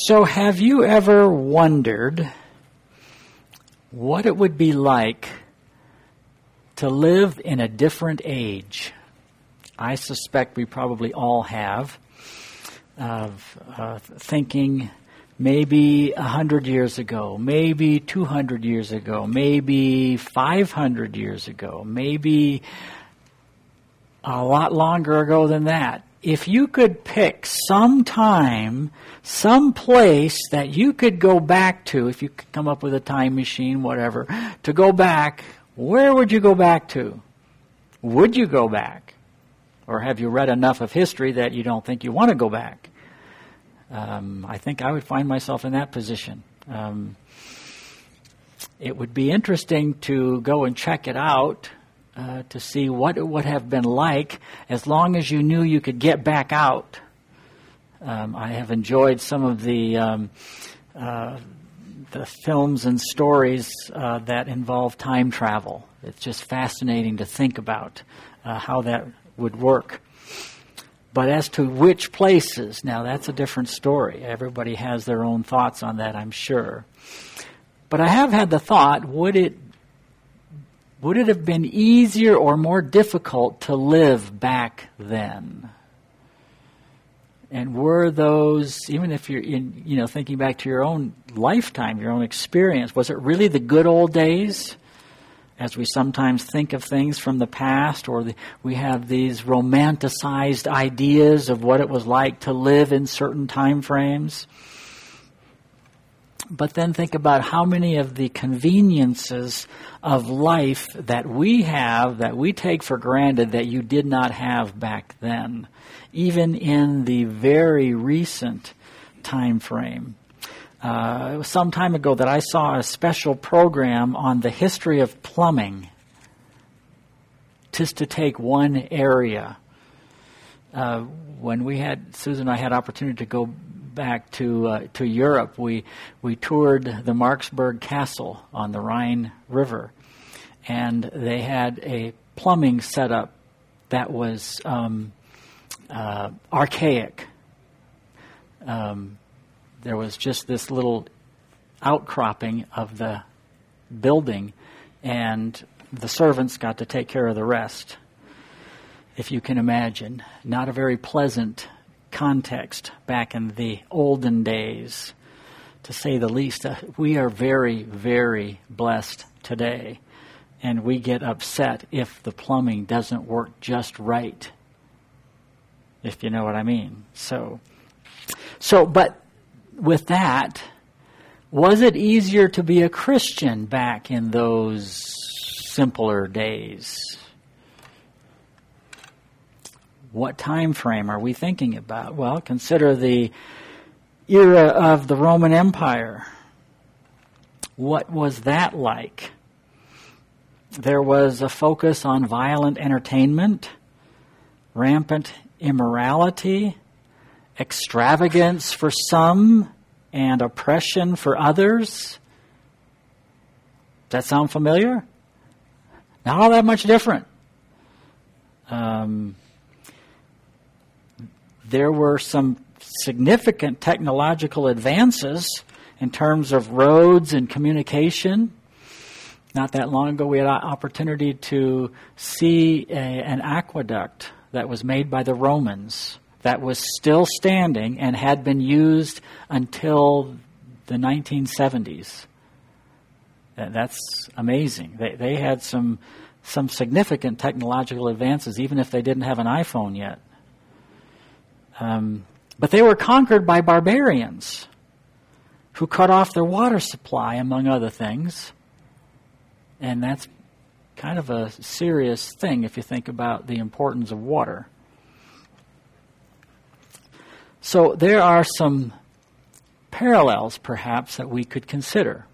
So have you ever wondered what it would be like to live in a different age? I suspect we probably all have, of thinking maybe 100 years ago, maybe 200 years ago, maybe 500 years ago, maybe a lot longer ago than that. If you could pick some time, some place that you could go back to, if you could come up with a time machine, whatever, to go back, where would you go back to? Would you go back? Or have you read enough of history that you don't think you want to go back? I think I would find myself in that position. It would be interesting to go and check it out, to see what it would have been like as long as you knew you could get back out. I have enjoyed some of the films and stories that involve time travel. It's just fascinating to think about how that would work. But as to which places, now that's a different story. Everybody has their own thoughts on that, I'm sure. But I have had the thought, would it have been easier or more difficult to live back then? And were those, even if you're thinking back to your own lifetime, your own experience, was it really the good old days? As we sometimes think of things from the past, or we have these romanticized ideas of what it was like to live in certain time frames. But then think about how many of the conveniences of life that we have, that we take for granted, that you did not have back then, even in the very recent time frame. It was some time ago that I saw a special program on the history of plumbing, just to take one area. When Susan and I had opportunity to go back to Europe, we toured the Marksburg Castle on the Rhine River, and they had a plumbing setup that was archaic. There was just this little outcropping of the building, and the servants got to take care of the rest. If you can imagine, not a very pleasant context back in the olden days, to say the least. We are very, very blessed today, and we get upset if the plumbing doesn't work just right, if you know what I mean. But with that, was it easier to be a Christian back in those simpler days? What time frame are we thinking about? Well, consider the era of the Roman Empire. What was that like? There was a focus on violent entertainment, rampant immorality, extravagance for some, and oppression for others. Does that sound familiar? Not all that much different. There were some significant technological advances in terms of roads and communication. Not that long ago, we had an opportunity to see an aqueduct that was made by the Romans, that was still standing and had been used until the 1970s. That's amazing. They had some significant technological advances, even if they didn't have an iPhone yet. But they were conquered by barbarians who cut off their water supply, among other things. And that's kind of a serious thing if you think about the importance of water. So there are some parallels, perhaps, that we could consider.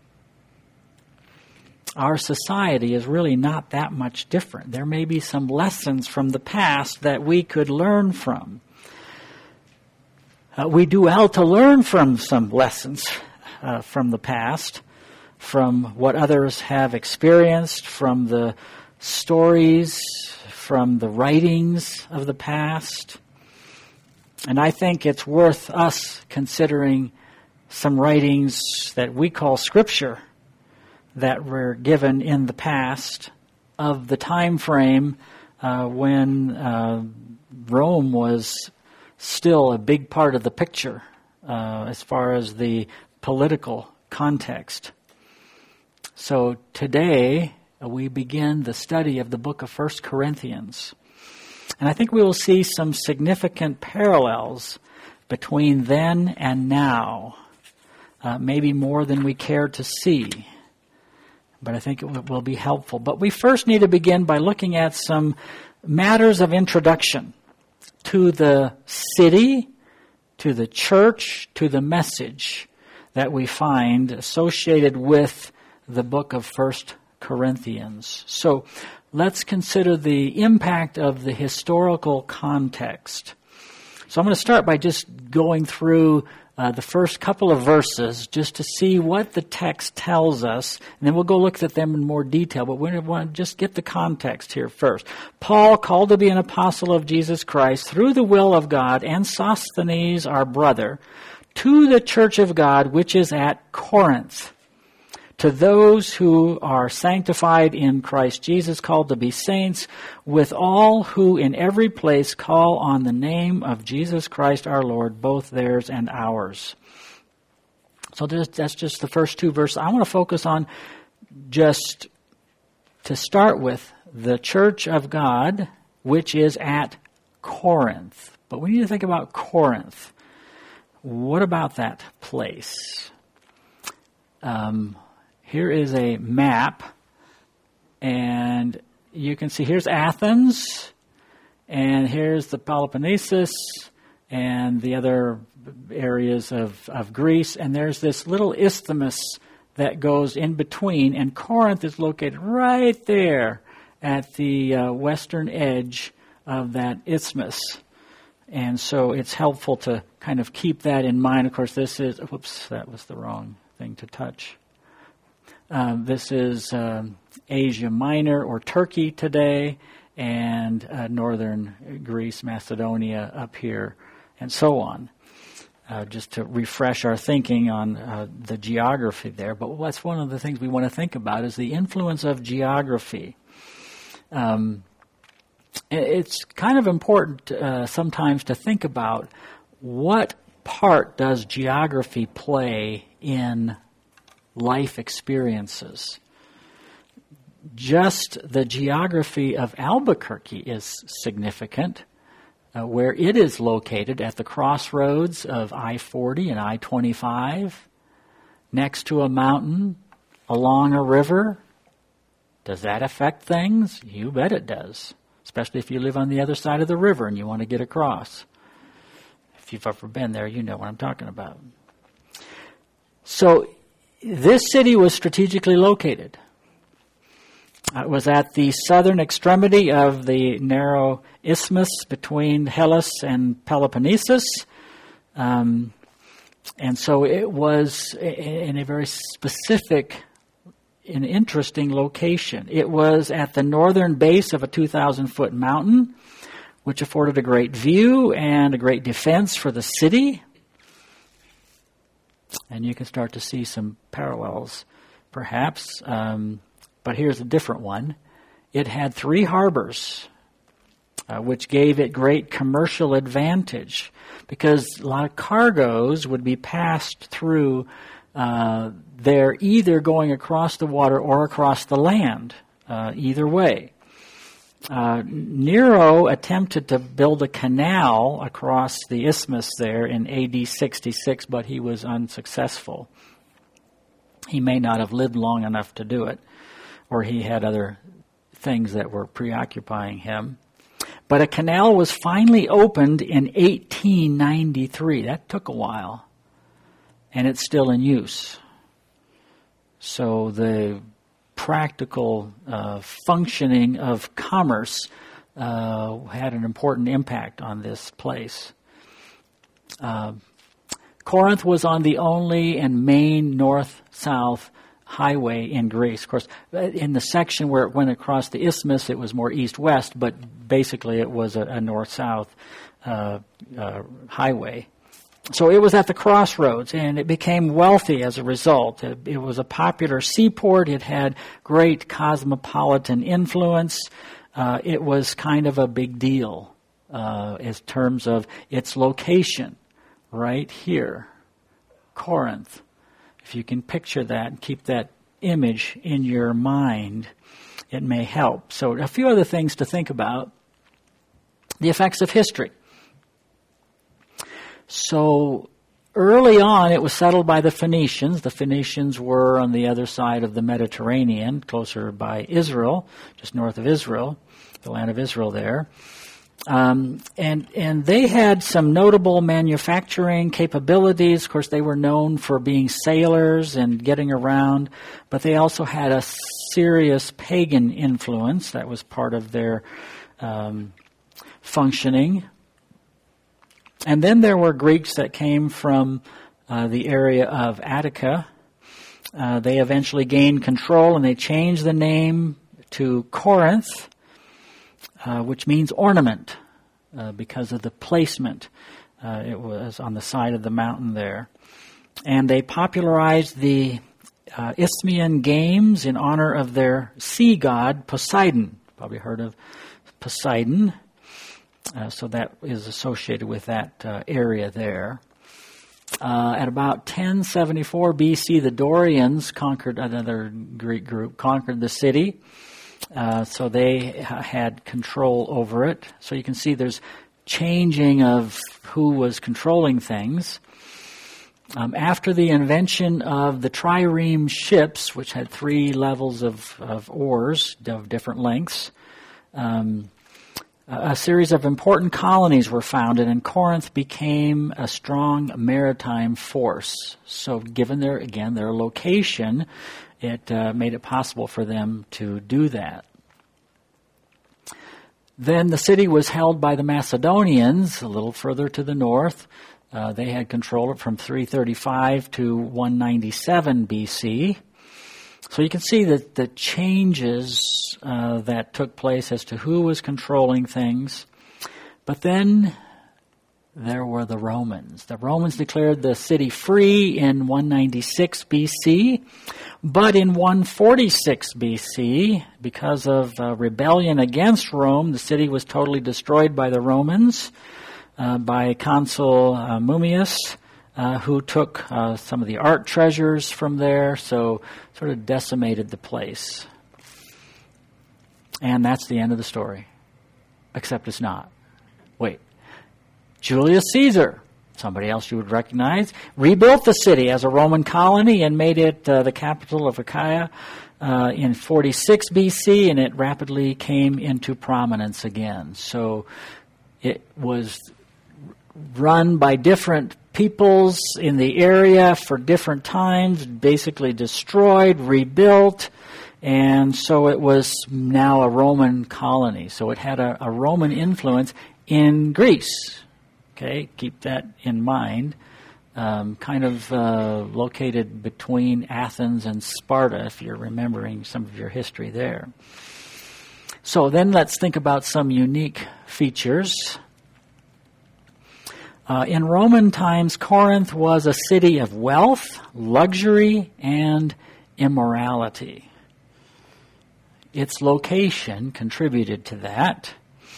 Our society is really not that much different. There may be some lessons from the past that we could learn from. We do well to learn from some lessons from the past, from what others have experienced, from the stories, from the writings of the past. And I think it's worth us considering some writings that we call Scripture that were given in the past of the time frame when Rome was still a big part of the picture as far as the political context. So today we begin the study of the book of 1 Corinthians. And I think we will see some significant parallels between then and now, maybe more than we care to see. But I think it will be helpful. But we first need to begin by looking at some matters of introduction to the city, to the church, to the message that we find associated with the book of 1 Corinthians. So let's consider the impact of the historical context. So I'm going to start by just going through the first couple of verses just to see what the text tells us, and then we'll go look at them in more detail, but we want to just get the context here first. Paul, called to be an apostle of Jesus Christ through the will of God, and Sosthenes, our brother, to the church of God which is at Corinth, to those who are sanctified in Christ Jesus, called to be saints, with all who in every place call on the name of Jesus Christ our Lord, both theirs and ours. So that's just the first two verses. I want to focus on, just to start with, the church of God, which is at Corinth. But we need to think about Corinth. What about that place? Here is a map, and you can see here's Athens, and here's the Peloponnesus, and the other areas of Greece, and there's this little isthmus that goes in between, and Corinth is located right there at the western edge of that isthmus. And so it's helpful to kind of keep that in mind. Of course, this is, whoops, that was the wrong thing to touch. This is Asia Minor or Turkey today, and northern Greece, Macedonia up here, and so on. Just to refresh our thinking on the geography there. But that's one of the things we want to think about, is the influence of geography. It's kind of important sometimes to think about what part does geography play in life experiences. Just the geography of Albuquerque is significant, where it is located at the crossroads of I-40 and I-25, next to a mountain, along a river. Does that affect things? You bet it does, especially if you live on the other side of the river and you want to get across. If you've ever been there, you know what I'm talking about. So this city was strategically located. It was at the southern extremity of the narrow isthmus between Hellas and Peloponnesus. And so it was in a very specific and interesting location. It was at the northern base of a 2,000-foot mountain, which afforded a great view and a great defense for the city. And you can start to see some parallels, perhaps. But here's a different one. It had 3 harbors, which gave it great commercial advantage, because a lot of cargoes would be passed through there, either going across the water or across the land, either way. Nero attempted to build a canal across the isthmus there in AD 66, but he was unsuccessful. He may not have lived long enough to do it, or he had other things that were preoccupying him. But a canal was finally opened in 1893. That took a while, and it's still in use. So the practical functioning of commerce had an important impact on this place. Corinth was on the only and main north-south highway in Greece. Of course, in the section where it went across the isthmus, it was more east-west, but basically it was a north-south highway. So it was at the crossroads, and it became wealthy as a result. It was a popular seaport. It had great cosmopolitan influence. It was kind of a big deal in terms of its location, right here, Corinth. If you can picture that and keep that image in your mind, it may help. So a few other things to think about. The effects of history. So early on, it was settled by the Phoenicians. The Phoenicians were on the other side of the Mediterranean, closer by Israel, just north of Israel, the land of Israel there. And they had some notable manufacturing capabilities. Of course, they were known for being sailors and getting around, but they also had a serious pagan influence that was part of their functioning. And then there were Greeks that came from the area of Attica. They eventually gained control, and they changed the name to Corinth, which means ornament, because of the placement. It was on the side of the mountain there. And they popularized the Isthmian Games in honor of their sea god, Poseidon. Probably heard of Poseidon. So that is associated with that area there. At about 1074 BC, the Dorians conquered, another Greek group, conquered the city. So they had control over it. So you can see there's changing of who was controlling things. After the invention of the trireme ships, which had 3 levels of oars of different lengths, a series of important colonies were founded, and Corinth became a strong maritime force. So given their location, it made it possible for them to do that. Then the city was held by the Macedonians a little further to the north. They had control of it from 335 to 197 BC. So you can see that the changes that took place as to who was controlling things. But then there were the Romans. The Romans declared the city free in 196 BC. But in 146 BC, because of rebellion against Rome, the city was totally destroyed by the Romans, by Consul Mummius, who took some of the art treasures from there, so sort of decimated the place. And that's the end of the story. Except it's not. Wait. Julius Caesar, somebody else you would recognize, rebuilt the city as a Roman colony and made it the capital of Achaia in 46 BC, and it rapidly came into prominence again. So it was run by different peoples in the area for different times, basically destroyed, rebuilt, and so it was now a Roman colony. So it had a Roman influence in Greece. Okay, keep that in mind. Kind of located between Athens and Sparta, if you're remembering some of your history there. So then let's think about some unique features. In Roman times, Corinth was a city of wealth, luxury, and immorality. Its location contributed to that.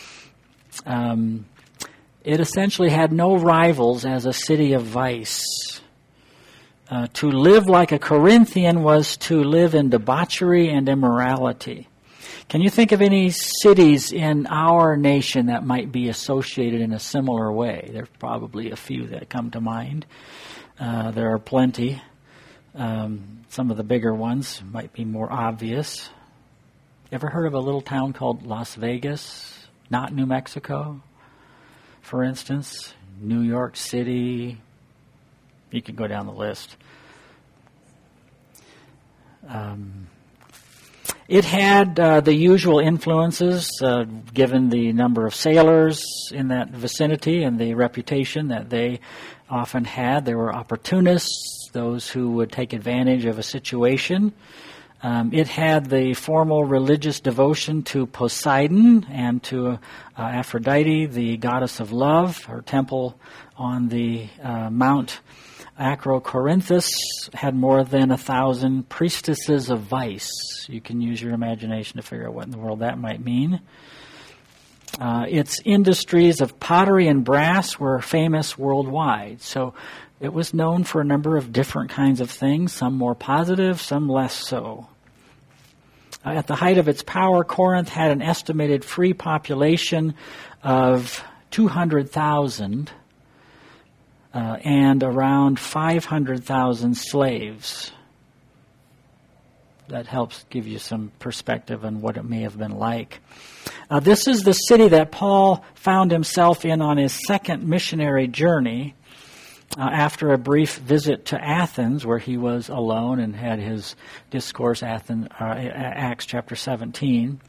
It essentially had no rivals as a city of vice. To live like a Corinthian was to live in debauchery and immorality. Can you think of any cities in our nation that might be associated in a similar way? There's probably a few that come to mind. There are plenty. Some of the bigger ones might be more obvious. Ever heard of a little town called Las Vegas? Not New Mexico, for instance. New York City. You could go down the list. It had the usual influences, given the number of sailors in that vicinity and the reputation that they often had. There were opportunists, those who would take advantage of a situation. It had the formal religious devotion to Poseidon and to Aphrodite, the goddess of love. Her temple on the Mount Acrocorinthus had more than 1,000 priestesses of vice. You can use your imagination to figure out what in the world that might mean. Its industries of pottery and brass were famous worldwide. So it was known for a number of different kinds of things, some more positive, some less so. At the height of its power, Corinth had an estimated free population of 200,000 and around 500,000 slaves. That helps give you some perspective on what it may have been like. This is the city that Paul found himself in on his second missionary journey after a brief visit to Athens, where he was alone and had his discourse, Acts chapter 17.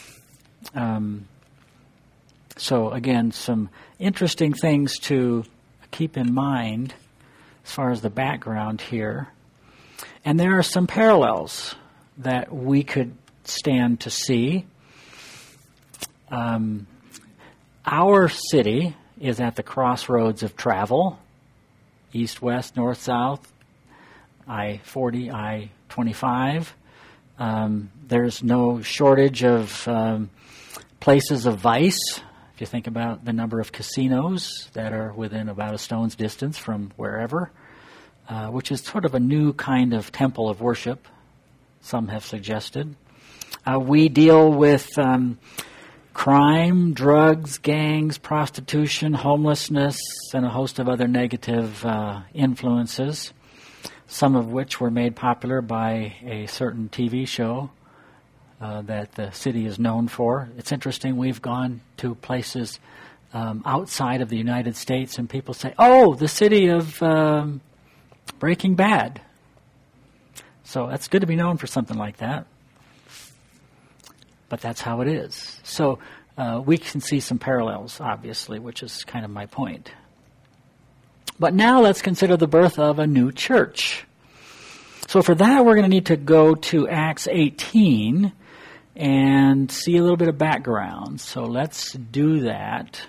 So again, some interesting things to keep in mind as far as the background here. And there are some parallels that we could stand to see. Our city is at the crossroads of travel, east, west, north, south, I-40, I-25. There's no shortage of places of vice. If you think about the number of casinos that are within about a stone's distance from wherever, which is sort of a new kind of temple of worship, some have suggested. We deal with crime, drugs, gangs, prostitution, homelessness, and a host of other negative influences, some of which were made popular by a certain TV show that the city is known for. It's interesting, we've gone to places outside of the United States and people say, oh, the city of Breaking Bad. So that's good to be known for something like that. But that's how it is. So we can see some parallels, obviously, which is kind of my point. But now let's consider the birth of a new church. So for that, we're going to need to go to Acts 18 and see a little bit of background. So let's do that.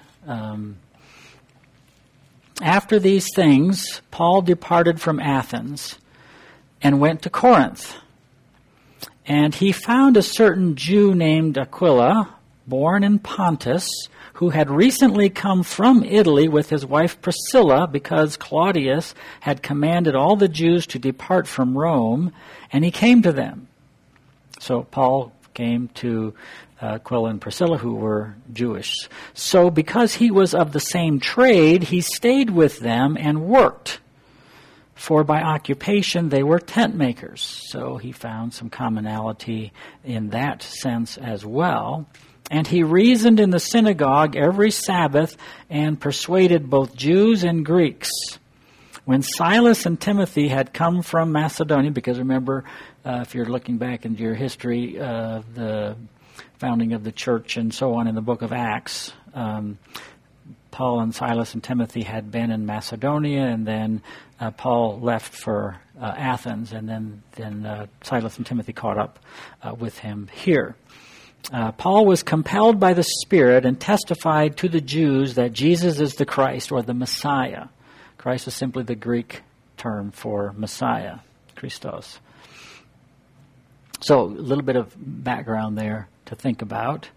After these things, Paul departed from Athens and went to Corinth. And he found a certain Jew named Aquila, born in Pontus, who had recently come from Italy with his wife Priscilla because Claudius had commanded all the Jews to depart from Rome, and he came to them. So Paul came to Aquila and Priscilla, who were Jewish. So because he was of the same trade, he stayed with them and worked. For by occupation they were tent makers. So he found some commonality in that sense as well. And he reasoned in the synagogue every Sabbath and persuaded both Jews and Greeks. When Silas and Timothy had come from Macedonia, because remember, if you're looking back into your history, the founding of the church and so on in the book of Acts, Paul and Silas and Timothy had been in Macedonia, and then Paul left for Athens, and then Silas and Timothy caught up with him here. Paul was compelled by the Spirit and testified to the Jews that Jesus is the Christ, or the Messiah. Christ is simply the Greek term for Messiah, Christos. So a little bit of background there to think about.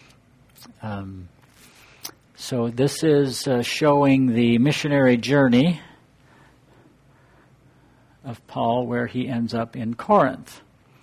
So this is showing the missionary journey of Paul, where he ends up in Corinth.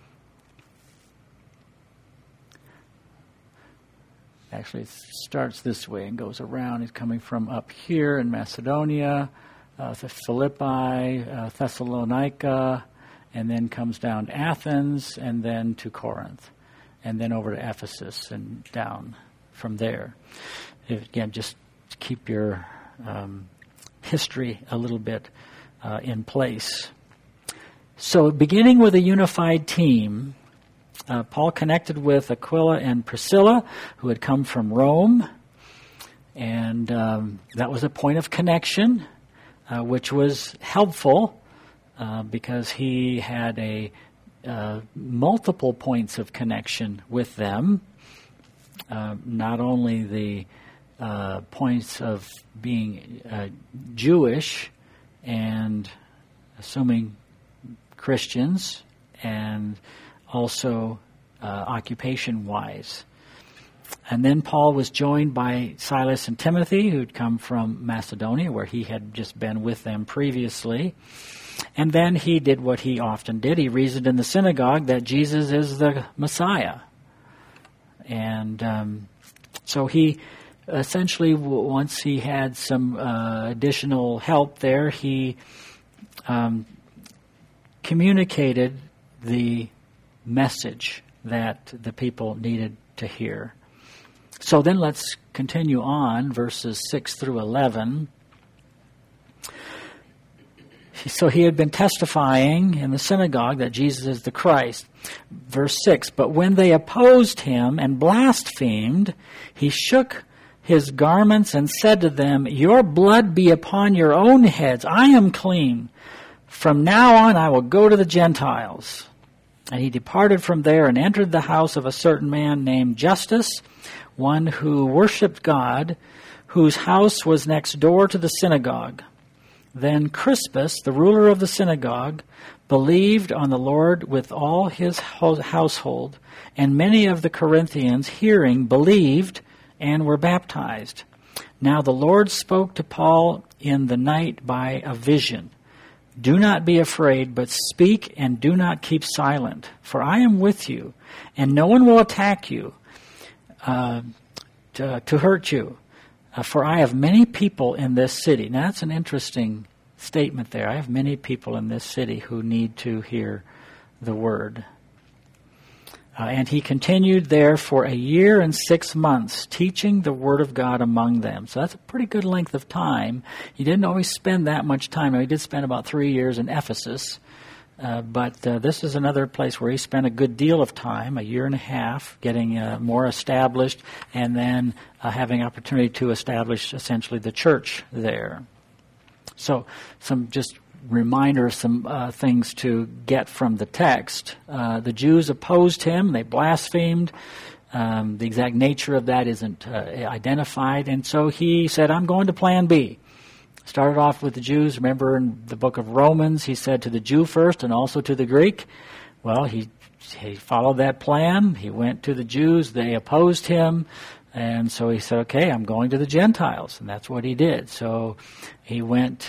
Actually, it starts this way and goes around. He's coming from up here in Macedonia, Philippi, Thessalonica, and then comes down to Athens, and then to Corinth, and then over to Ephesus and down from there. Again, just keep your history a little bit in place. So beginning with a unified team, Paul connected with Aquila and Priscilla, who had come from Rome, and that was a point of connection, which was helpful because he had a multiple points of connection with them, not only the points of being Jewish and assuming Christians, and also occupation-wise. And then Paul was joined by Silas and Timothy, who'd come from Macedonia, where he had just been with them previously. And then he did what he often did. He reasoned in the synagogue that Jesus is the Messiah. And so he essentially, once he had some additional help there, he communicated the message that the people needed to hear. So then let's continue on, verses 6 through 11. So he had been testifying in the synagogue that Jesus is the Christ. Verse 6, but when they opposed him and blasphemed, he shook his garments and said to them, your blood be upon your own heads. I am clean. From now on I will go to the Gentiles. And he departed from there and entered the house of a certain man named Justus, one who worshipped God, whose house was next door to the synagogue. Then Crispus, the ruler of the synagogue, believed on the Lord with all his household, and many of the Corinthians, hearing, believed and were baptized. Now the Lord spoke to Paul in the night by a vision. Do not be afraid, but speak and do not keep silent, for I am with you, and no one will attack you to hurt you. For I have many people in this city. Now that's an interesting statement there. I have many people in this city who need to hear the word. And he continued there for 1 year and 6 months, teaching the word of God among them. So that's a pretty good length of time. He didn't always spend that much time. He did spend about 3 years in Ephesus. But this is another place where he spent a good deal of time, 1.5 years, getting more established, and then having opportunity to establish essentially the church there. So some just reminders, some things to get from the text. The Jews opposed him. They blasphemed. The exact nature of that isn't identified. And so he said, I'm going to plan B. Started off with the Jews. Remember in the book of Romans, he said to the Jew first and also to the Greek. Well, he followed that plan. He went to the Jews. They opposed him. And so he said, okay, I'm going to the Gentiles. And that's what he did. So he went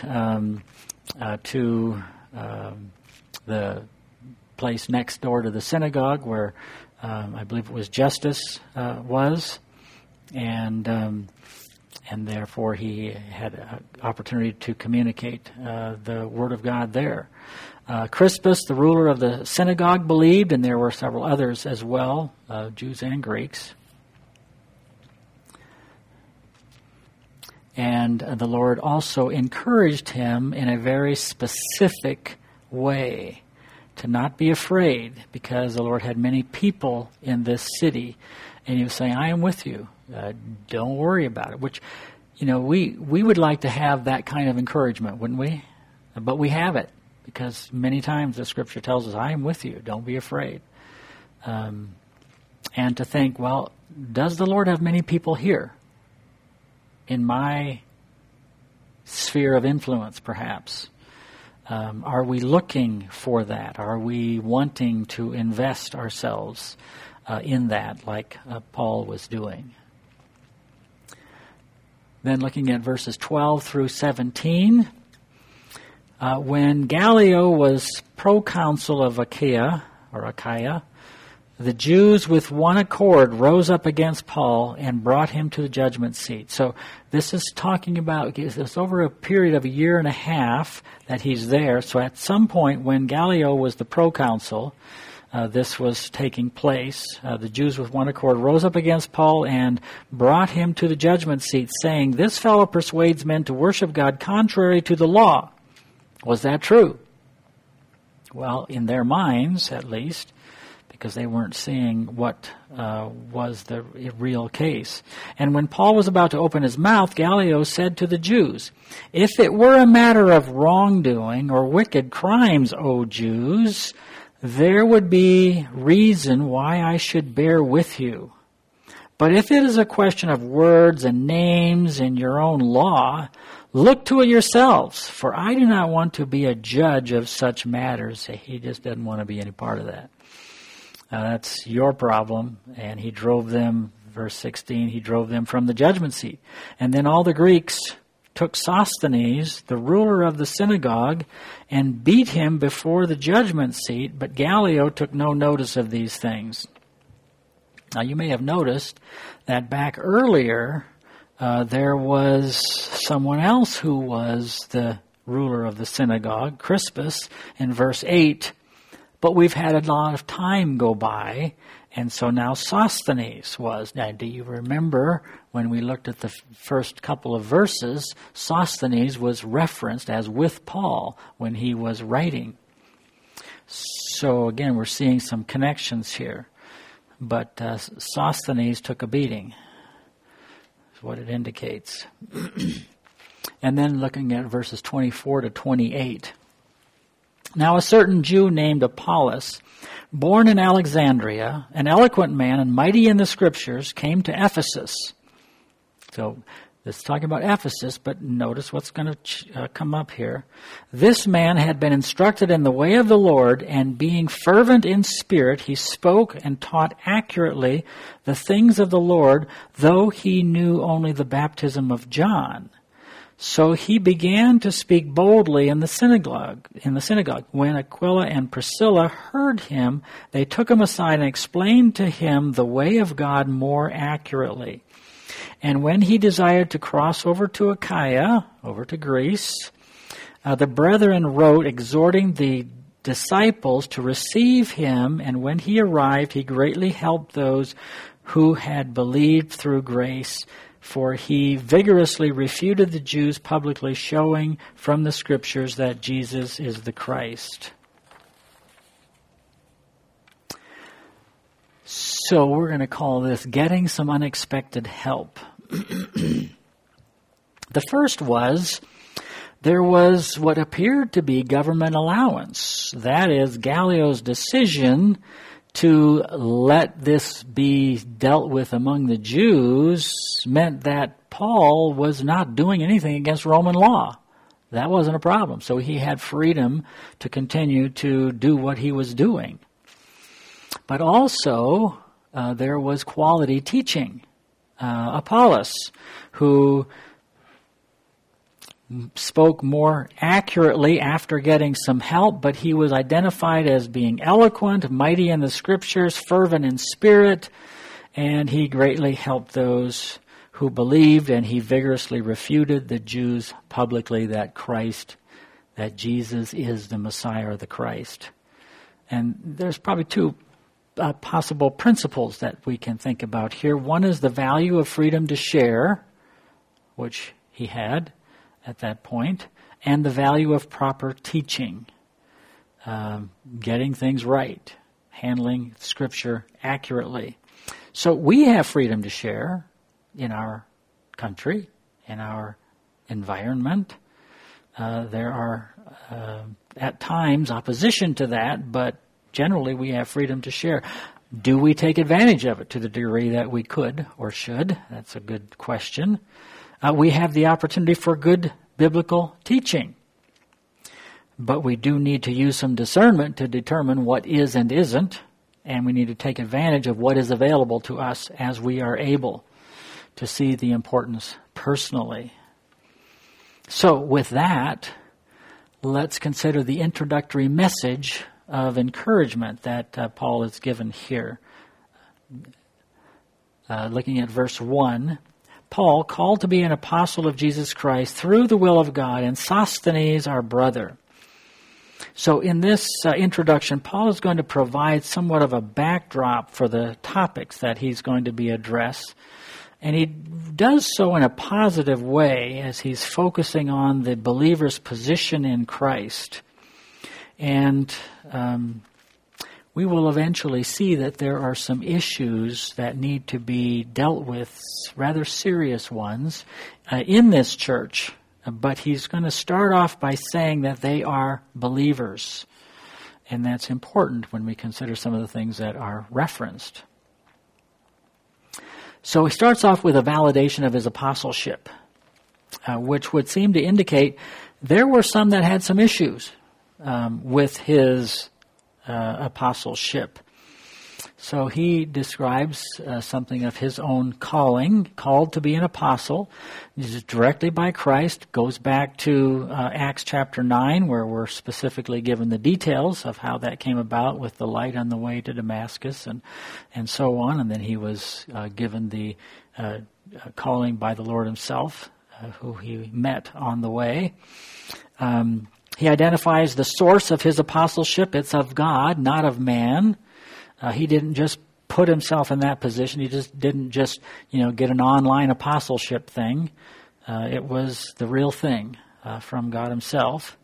to the place next door to the synagogue where I believe it was Justus was. And therefore he had an opportunity to communicate the Word of God there. Crispus, the ruler of the synagogue, believed, and there were several others as well, Jews and Greeks. And the Lord also encouraged him in a very specific way to not be afraid, because the Lord had many people in this city. And he was saying, I am with you. Don't worry about it. Which, we would like to have that kind of encouragement, wouldn't we? But we have it, because many times the Scripture tells us, I am with you. Don't be afraid. And to think, well, does the Lord have many people here? In my sphere of influence, perhaps. Are we looking for that? Are we wanting to invest ourselves in that, like Paul was doing? Then looking at verses 12 through 17, when Gallio was proconsul of Achaia, the Jews with one accord rose up against Paul and brought him to the judgment seat. So this is talking about, it's over a period of 1.5 years that he's there. So at some point when Gallio was the proconsul, this was taking place. The Jews with one accord rose up against Paul and brought him to the judgment seat, saying, this fellow persuades men to worship God contrary to the law. Was that true? Well, in their minds, at least, because they weren't seeing what was the real case. And when Paul was about to open his mouth, Gallio said to the Jews, if it were a matter of wrongdoing or wicked crimes, O Jews, there would be reason why I should bear with you. But if it is a question of words and names in your own law, look to it yourselves, for I do not want to be a judge of such matters. He just doesn't want to be any part of that. That's your problem. And he drove them, verse 16, he drove them from the judgment seat. And then all the Greeks took Sosthenes, the ruler of the synagogue, and beat him before the judgment seat, but Gallio took no notice of these things. Now you may have noticed that back earlier, there was someone else who was the ruler of the synagogue, Crispus, in verse 8. But we've had a lot of time go by, and so now Sosthenes was. Now, do you remember when we looked at the first couple of verses, Sosthenes was referenced as with Paul when he was writing. So again, we're seeing some connections here. But Sosthenes took a beating, is what it indicates. And then looking at verses 24 to 28. Now a certain Jew named Apollos, born in Alexandria, an eloquent man and mighty in the Scriptures, came to Ephesus. So this is talking about Ephesus, but notice what's going to come up here. This man had been instructed in the way of the Lord, and being fervent in spirit, he spoke and taught accurately the things of the Lord, though he knew only the baptism of John. So he began to speak boldly in the synagogue. When Aquila and Priscilla heard him, they took him aside and explained to him the way of God more accurately. And when he desired to cross over to Achaia, over to Greece, the brethren wrote, exhorting the disciples to receive him, and when he arrived, he greatly helped those who had believed through grace, for he vigorously refuted the Jews publicly, showing from the Scriptures that Jesus is the Christ. So we're going to call this getting some unexpected help. The first was, there was what appeared to be government allowance. That is, Gallio's decision to let this be dealt with among the Jews meant that Paul was not doing anything against Roman law. That wasn't a problem. So he had freedom to continue to do what he was doing. But also, there was quality teaching. Apollos, who spoke more accurately after getting some help, but he was identified as being eloquent, mighty in the Scriptures, fervent in spirit, and he greatly helped those who believed, and he vigorously refuted the Jews publicly that Jesus is the Messiah or the Christ. And there's probably two possible principles that we can think about here. One is the value of freedom to share, which he had at that point, and the value of proper teaching, getting things right, handling Scripture accurately. So we have freedom to share in our country, in our environment. There are at times opposition to that, but generally we have freedom to share. Do we take advantage of it to the degree that we could or should? That's a good question. We have the opportunity for good biblical teaching. But we do need to use some discernment to determine what is and isn't, and we need to take advantage of what is available to us as we are able to see the importance personally. So with that, let's consider the introductory message of encouragement that Paul is given here. Looking at verse 1, Paul, called to be an apostle of Jesus Christ through the will of God, and Sosthenes, our brother. So in this introduction, Paul is going to provide somewhat of a backdrop for the topics that he's going to be addressed. And he does so in a positive way as he's focusing on the believer's position in Christ. And we will eventually see that there are some issues that need to be dealt with, rather serious ones, in this church. But he's going to start off by saying that they are believers. And that's important when we consider some of the things that are referenced. So he starts off with a validation of his apostleship, which would seem to indicate there were some that had some issues with his apostleship. So he describes something of his own calling, called to be an apostle. This is directly by Christ, goes back to Acts chapter 9, where we're specifically given the details of how that came about with the light on the way to Damascus and so on. And then he was given the calling by the Lord himself, who he met on the way. He identifies the source of his apostleship. It's of God, not of man. He didn't just put himself in that position. He just didn't just, get an online apostleship thing. It was the real thing from God himself.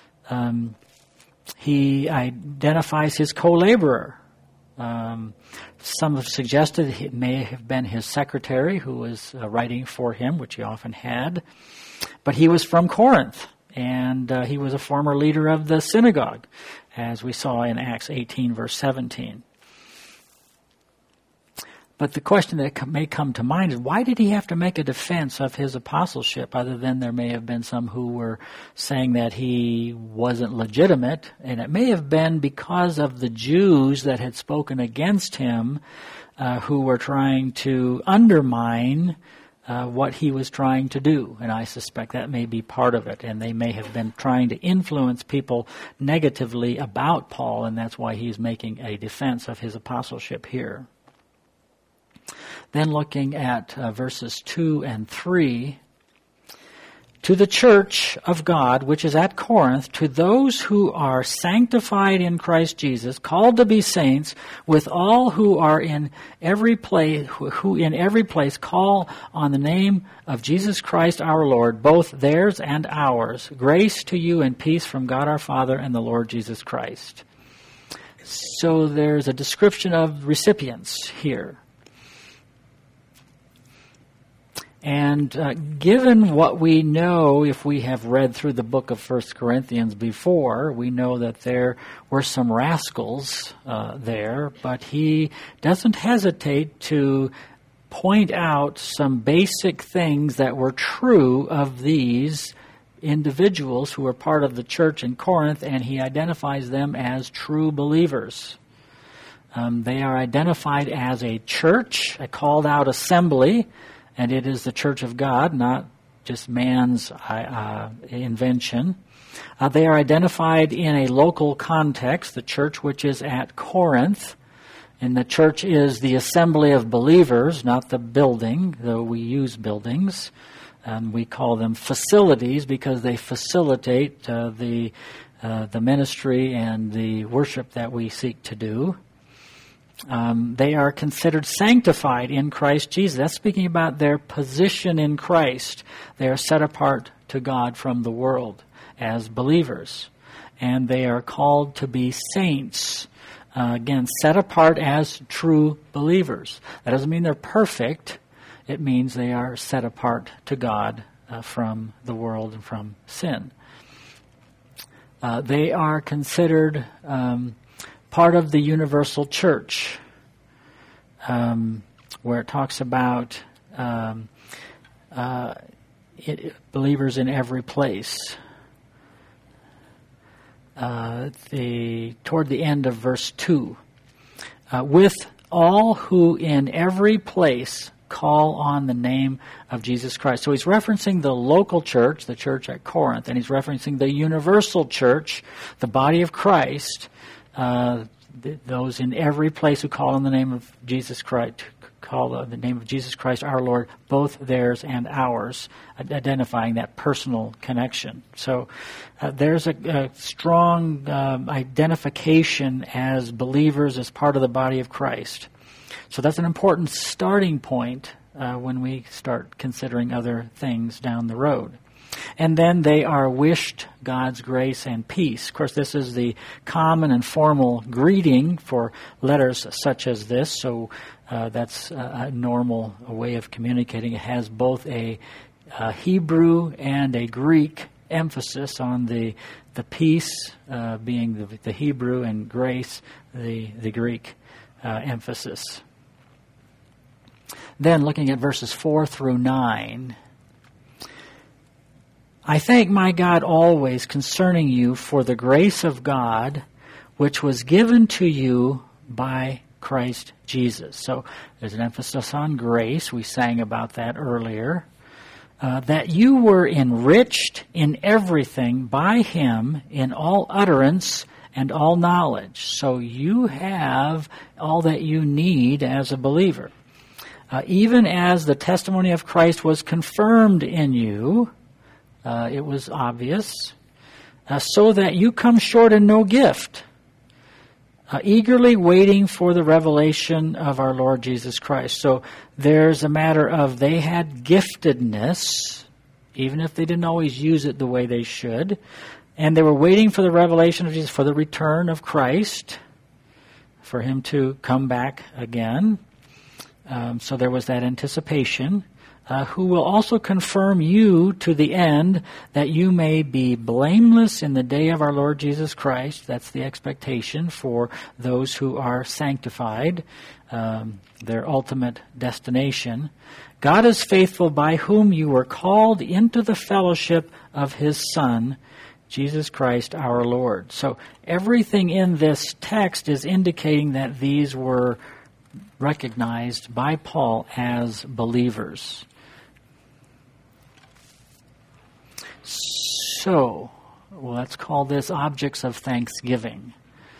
He identifies his co-laborer. Some have suggested it may have been his secretary who was writing for him, which he often had. But he was from Corinth, and he was a former leader of the synagogue, as we saw in Acts 18, verse 17. But the question that may come to mind is, why did he have to make a defense of his apostleship, other than there may have been some who were saying that he wasn't legitimate? And it may have been because of the Jews that had spoken against him, who were trying to undermine what he was trying to do. And I suspect that may be part of it. And they may have been trying to influence people negatively about Paul, and that's why he's making a defense of his apostleship here. Then looking at verses 2 and 3, to the church of God, which is at Corinth, to those who are sanctified in Christ Jesus, called to be saints, with all who are in every place, who in every place call on the name of Jesus Christ our Lord, both theirs and ours, grace to you and peace from God our Father and the Lord Jesus Christ. So there's a description of recipients here. And given what we know, if we have read through the book of 1 Corinthians before, we know that there were some rascals there, but he doesn't hesitate to point out some basic things that were true of these individuals who were part of the church in Corinth, and he identifies them as true believers. They are identified as a church, a called out assembly, and it is the church of God, not just man's invention. They are identified in a local context, the church which is at Corinth. And the church is the assembly of believers, not the building, though we use buildings. We call them facilities because they facilitate the ministry and the worship that we seek to do. They are considered sanctified in Christ Jesus. That's speaking about their position in Christ. They are set apart to God from the world as believers. And they are called to be saints. Again, set apart as true believers. That doesn't mean they're perfect. It means they are set apart to God from the world and from sin. They are considered part of the universal church, where it talks about believers in every place. Toward the end of verse 2, with all who in every place call on the name of Jesus Christ. So he's referencing the local church, the church at Corinth, and he's referencing the universal church, the body of Christ, those in every place who call on the name of Jesus Christ, call the name of Jesus Christ our Lord, both theirs and ours, identifying that personal connection. So there's a strong identification as believers, as part of the body of Christ. So that's an important starting point when we start considering other things down the road. And then they are wished God's grace and peace. Of course, this is the common and formal greeting for letters such as this, so that's a normal way of communicating. It has both a Hebrew and a Greek emphasis on the peace being the Hebrew and grace, the Greek emphasis. Then looking at verses 4 through 9, I thank my God always concerning you for the grace of God which was given to you by Christ Jesus. So there's an emphasis on grace. We sang about that earlier. That you were enriched in everything by Him in all utterance and all knowledge. So you have all that you need as a believer. Even as the testimony of Christ was confirmed in you, it was obvious, so that you come short in no gift, eagerly waiting for the revelation of our Lord Jesus Christ. So there's a matter of they had giftedness, even if they didn't always use it the way they should, and they were waiting for the revelation of Jesus, for the return of Christ, for Him to come back again. So there was that anticipation, who will also confirm you to the end that you may be blameless in the day of our Lord Jesus Christ. That's the expectation for those who are sanctified, their ultimate destination. God is faithful, by whom you were called into the fellowship of His Son, Jesus Christ our Lord. So everything in this text is indicating that these were recognized by Paul as believers. So, let's call this objects of thanksgiving.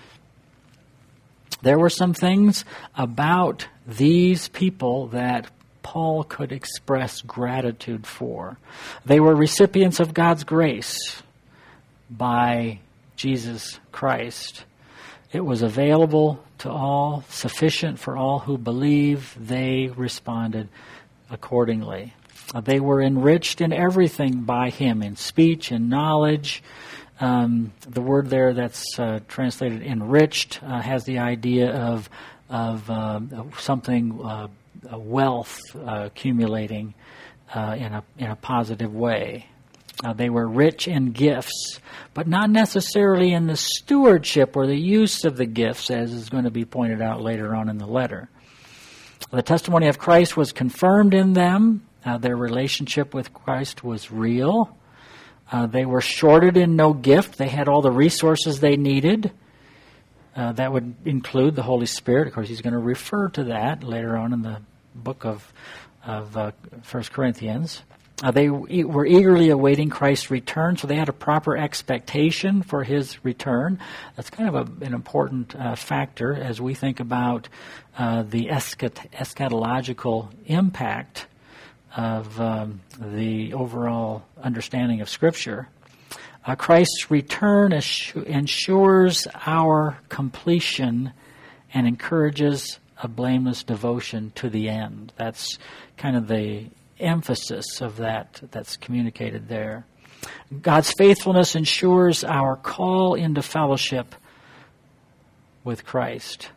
There were some things about these people that Paul could express gratitude for. They were recipients of God's grace by Jesus Christ. It was available to all, sufficient for all who believe. They responded accordingly. They were enriched in everything by Him, in speech and knowledge. The word there that's translated enriched has the idea of something, wealth accumulating in a positive way. They were rich in gifts, but not necessarily in the stewardship or the use of the gifts, as is going to be pointed out later on in the letter. The testimony of Christ was confirmed in them. Their relationship with Christ was real. They were shorted in no gift. They had all the resources they needed. That would include the Holy Spirit. Of course, he's going to refer to that later on in the book of 1 Corinthians. They were eagerly awaiting Christ's return, so they had a proper expectation for His return. That's kind of an important factor as we think about the eschatological impact of the overall understanding of Scripture. Christ's return ensures our completion and encourages a blameless devotion to the end. That's kind of the emphasis of that's communicated there. God's faithfulness ensures our call into fellowship with Christ.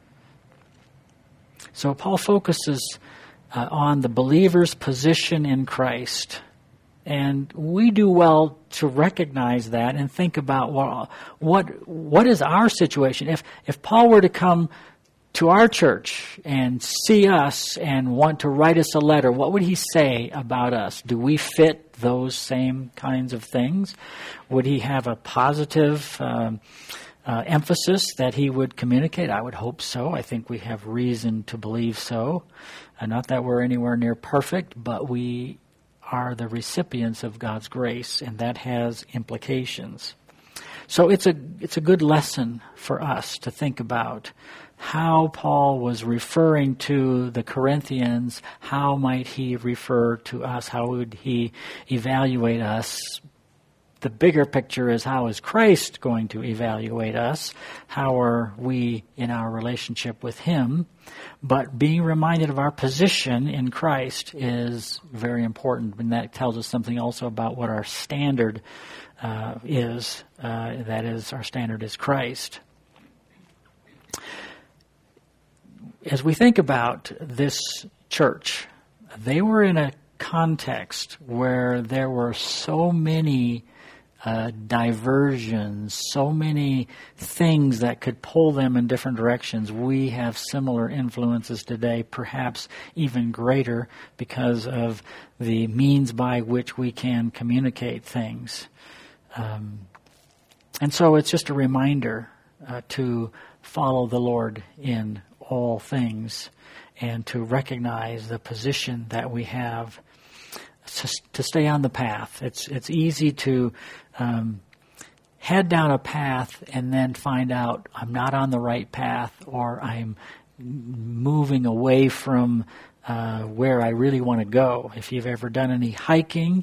So Paul focuses on the believer's position in Christ. And we do well to recognize that and think about, well, what is our situation? If Paul were to come to our church and see us and want to write us a letter, what would he say about us? Do we fit those same kinds of things? Would he have a positive emphasis that he would communicate? I would hope so. I think we have reason to believe so. Not that we're anywhere near perfect, but we are the recipients of God's grace, and that has implications. So it's a good lesson for us to think about how Paul was referring to the Corinthians. How might he refer to us? How would he evaluate us? The bigger picture is, how is Christ going to evaluate us? How are we in our relationship with Him? But being reminded of our position in Christ is very important, and that tells us something also about what our standard is. That is, our standard is Christ. As we think about this church, they were in a context where there were so many diversions, so many things that could pull them in different directions. We have similar influences today, perhaps even greater, because of the means by which we can communicate things. And so it's just a reminder to follow the Lord in all things and to recognize the position that we have, to stay on the path. It's easy to head down a path and then find out I'm not on the right path, or I'm moving away from where I really want to go. If you've ever done any hiking,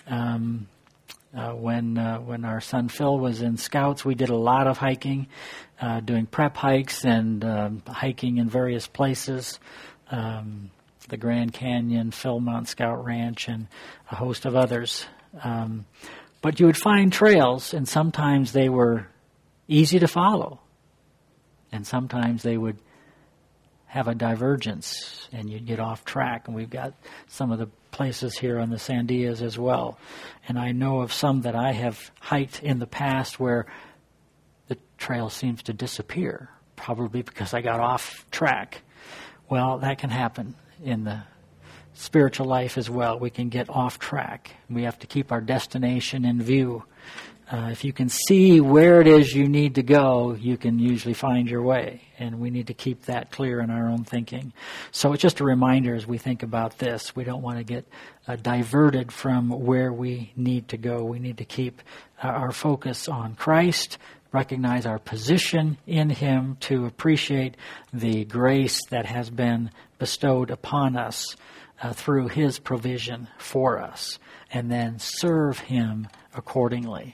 when our son Phil was in Scouts, we did a lot of hiking, doing prep hikes and hiking in various places, the Grand Canyon, Philmont Scout Ranch, and a host of others. But you would find trails, and sometimes they were easy to follow, and sometimes they would have a divergence, and you'd get off track. And we've got some of the places here on the Sandias as well. And I know of some that I have hiked in the past where the trail seems to disappear, probably because I got off track. Well, that can happen in the spiritual life as well. We can get off track. We have to keep our destination in view. If you can see where it is you need to go, you can usually find your way. And we need to keep that clear in our own thinking. So it's just a reminder as we think about this. We don't want to get diverted from where we need to go. We need to keep our focus on Christ, recognize our position in Him, to appreciate the grace that has been bestowed upon us through His provision for us, and then serve Him accordingly.